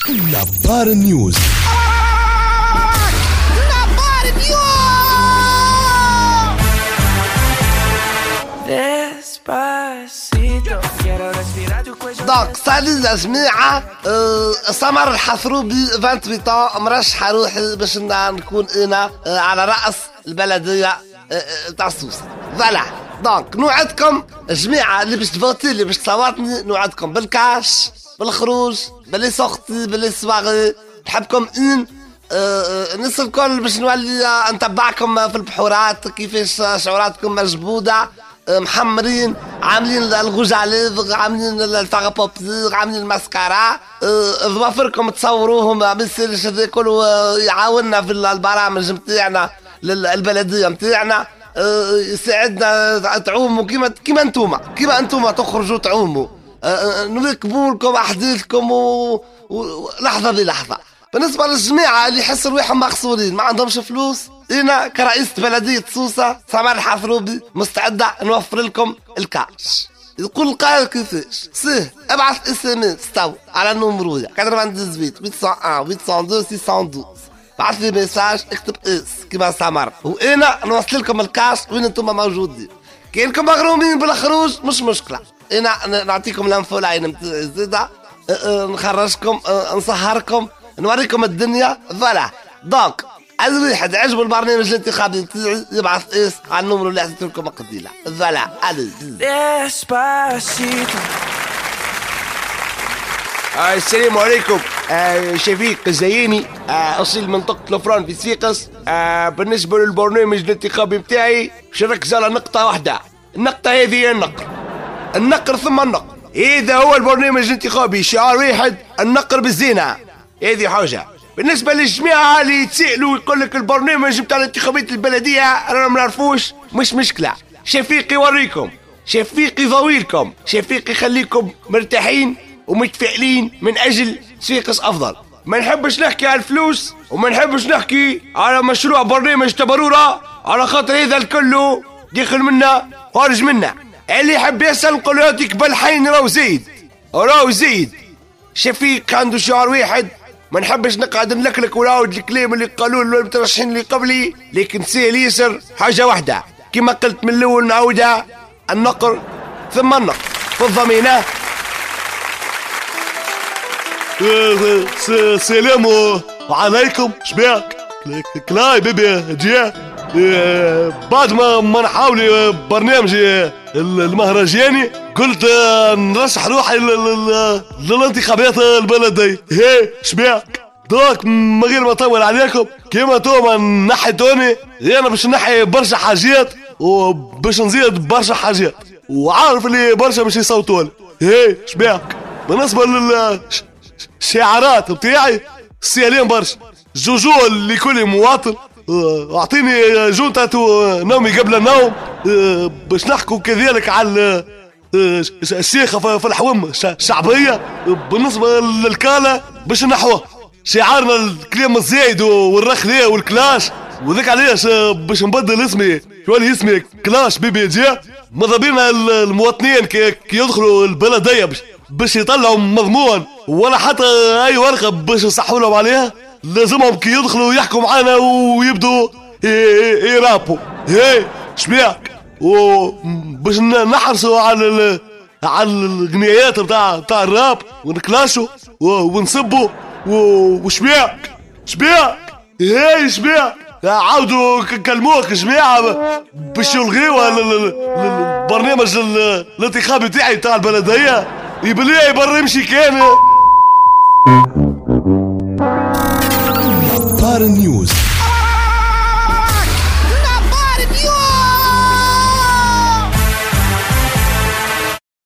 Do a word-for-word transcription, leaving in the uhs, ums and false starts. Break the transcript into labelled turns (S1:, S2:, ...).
S1: نبار نيوز.
S2: نبار نيوز.
S3: دونك سالي يا جماعة. أه سمر الحثروبي ثمانية وعشرين مرشح روحي باش نكون انا أه على رأس البلدية أه تاع سوسة. فوالا دونك نوعدكم الجماعة اللي باش تفوتي اللي باش تصوتني، نوعدكم بالكاش، بالخروج، باللي سوختي، باللي سواغي، نحبكم ان أه الناس الكل باش نولي نتبعكم في البحورات كيفاش شعوراتكم مجبودة، محمرين، عاملين الغوج على عاملين الفاغابوبزيغ، عاملين الماسكارا. ظوافركم تصوروهم بالسيرش هذا كله يعاوننا في البرامج نتاعنا البلديه نتاعنا، يساعدنا تعوموا كيما كيما انتوما كيما انتوما تخرجوا تعوموا، نواكبوا لكم احداثكم و... و... لحظه بلحظه. بالنسبه للجماعه اللي يحسوا روحهم مقصورين ما عندهمش فلوس، انا كرئيس بلديه سوسه سمر الحثروبي مستعده نوفر لكم الكاش. يقول القائل كيفاش؟ سيه ابعث اس ام اس تو على النمرويه ثمانية ثمانية ثمانية واحد ثمانية واحد ستة اثنين بعث لي ميساج اكتب اس كيما سمر وانا نوصل لكم الكاش وين انتم موجودين. كاينكم مغرومين بالخروج مش مشكله، انا نعطيكم الانفو العين نتاعي زيده، نخرجكم، نسهركم، نوريكم الدنيا. فوالا دونك أي واحد عجبه البرنامج الانتخابي نتاعي يبعث اس على النمرو اللي عطيت لكم قبيله. فوالا علي
S4: السلام عليكم. آه شفيق الزياني، آه أصيل منطقة لفران في صفاقس. آه بالنسبة للبرنامج الانتخابي متاعي باش نركز على نقطة واحدة، النقطة هذه هي النقر، النقر ثم النقر. إذا هو البرنامج الانتخابي شعار واحد، النقر بالزينة، هذه حاجة. بالنسبة للجماعة اللي يتسألوا ويقول لك البرنامج بتاع الانتخابات البلدية رانا ما نعرفوش، مش مشكلة، شفيق يوريكم، شفيق يضويلكم، شفيق يخليكم مرتاحين ومتفائلين من أجل صفاقس أفضل. ما نحبش نحكي على الفلوس وما نحبش نحكي على مشروع برنامج تبرورة، على خاطر هذا الكل داخل منا خارج منا. اللي يحب يسأل نقول يعطيك بالحين راهو زيد راهو زيد. شفيق عنده شعار واحد، ما نحبش نقعد نلكلك ونعاود الكلام اللي قالوا المترشحين اللي قبلي، لكن سهل ياسر حاجة واحدة كما قلت من الأول نعاودها، النقر ثم النقر في الضمينة.
S5: السلام عليكم شباك كلاي بيبي جي. بعد ما ما نحاول برنامج المهرجاني قلت نرشح روحي للانتخابات البلدية. هي شباك دوك من غير ما اطول عليكم كيما توما نحيتوني، انا باش نحي برشا حاجات وباش نزيد برشا حاجات، وعارف اللي برشا باش يصوتوا لي. هي شباك بالنسبه للشعارات بتاعي السيالين برشا، جوجو لكل مواطن، اعطيني جونتة نومي قبل النوم، باش نحكوا كذلك على الشيخة في الحوم الشعبية. بالنسبة للكالة باش نحوه شعارنا الكلام الزايد والرخلية والكلاش، وذاك علاش باش نبدل اسمي شوالي اسمي كلاش بيبي جي. ماذا بينا المواطنين كي يدخلوا البلدية باش باش يطلعوا مضمون ولا حتى اي ورقة باش يصحوا لهم عليها، لازمهم كي يدخلوا يحكوا معانا ويبدوا يرابوا. هي شبيك وباش نحرصوا على ال... على الغنيات بتاع بتاع الراب ونكلاشوا ونسبوا وشبيك شبيك. هي شبيك عاودوا كلموك جماعة باش يلغيوا البرنامج الانتخابي تاعي تاع البلدية، يبليه يبر يمشي كان
S1: نبار نيوز.